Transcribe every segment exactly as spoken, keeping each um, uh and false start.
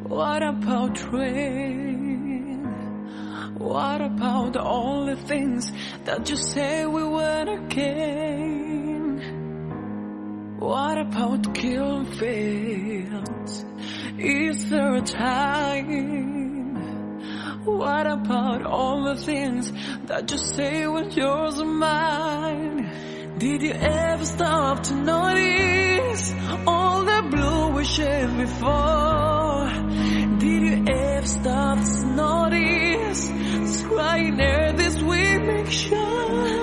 What about rain? What about all the things that you say we won't again? What about killing fields? Is there a time? What about all the things that you say when yours are mine? Did you ever stop to notice all the blue we shared before? Did you ever stop to notice this crying air, this we make sure?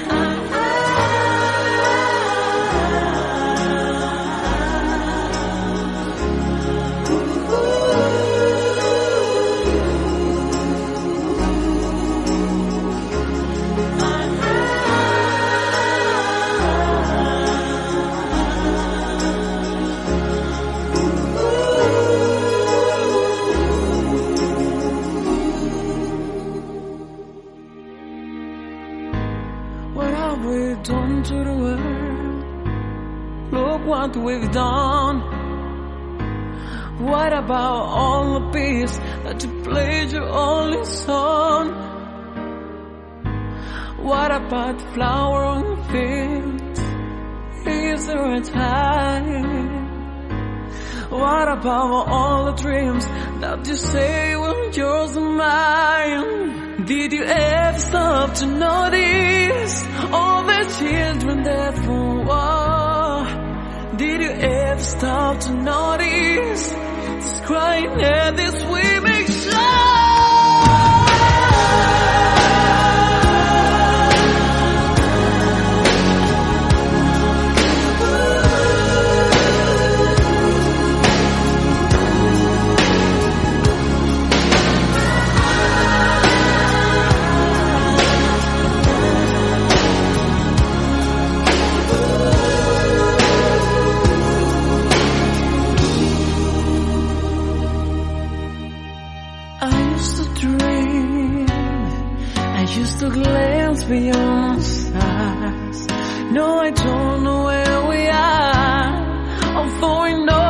What have we done to the world? Look what we've done. What about all the peace that you played your only song? What about the flower on the field? Is there a time? What about all the dreams that you say were yours and mine? Did you ever stop to notice all the children dead from war? Did you ever stop to notice this crying air, this we make sure? I used to dream, I used to glance beyond the stars. No, I don't know where we are, although I know